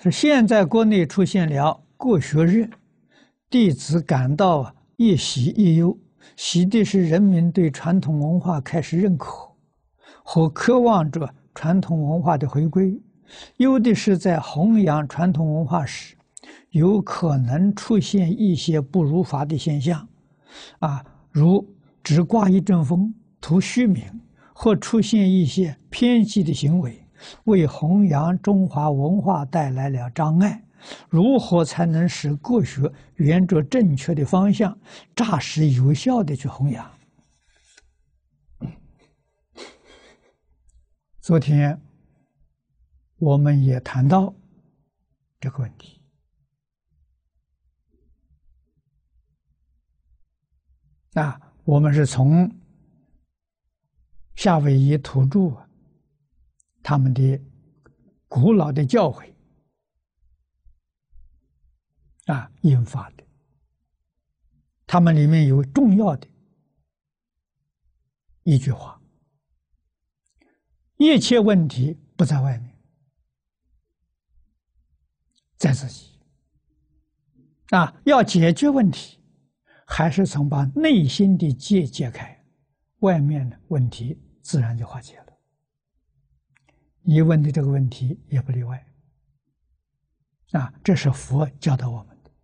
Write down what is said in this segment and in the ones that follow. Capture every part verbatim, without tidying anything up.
是现在国内出现了国学热，弟子感到啊一喜一忧。喜的是人民对传统文化开始认可和渴望着传统文化的回归；忧的是在弘扬传统文化时，有可能出现一些不如法的现象，啊，如只挂一阵风、图虚名，或出现一些偏激的行为，为弘扬中华文化带来了障碍。如何才能使国学沿着正确的方向，扎实有效的去弘扬？昨天我们也谈到这个问题啊，我们是从夏威夷土著他们的古老的教诲啊引发的，他们里面有重要的一句话：一切问题不在外面，在自己。啊，要解决问题，还是从把内心的结解开，外面的问题自然就化解了。你问的这个问题也不例外。啊，这是佛教导我们的。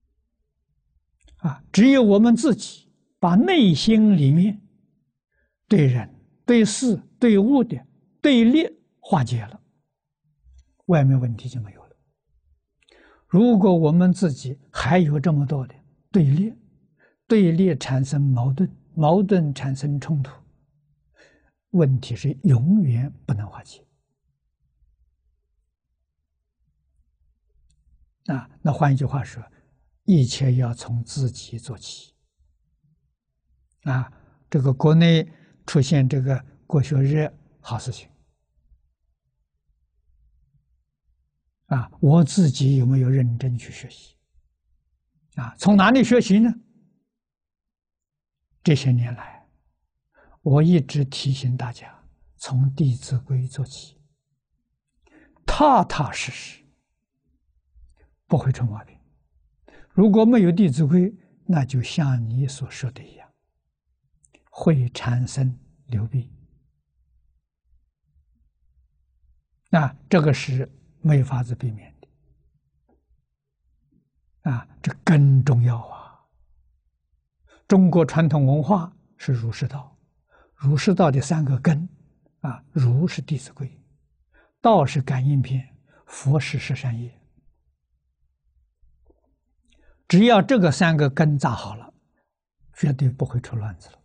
啊，只有我们自己把内心里面对人、对事、对物的对立化解了，外面问题就没有了。如果我们自己还有这么多的对立，对立产生矛盾，矛盾产生冲突，问题是永远不能化解。啊，那换一句话说，一切要从自己做起。啊，这个国内出现这个国学热，好事情。啊，我自己有没有认真去学习？啊，从哪里学习呢？这些年来，我一直提醒大家，从《弟子规》做起，踏踏实实，不会出毛病。如果没有《弟子规》，那就像你所说的一样，会产生流弊。那这个是没法子避免的。啊，这根重要啊！中国传统文化是儒释道，儒释道的三个根，啊，儒是《弟子规》，道是感应篇，佛是十善业。只要这个三个根扎好了，绝对不会出乱子了。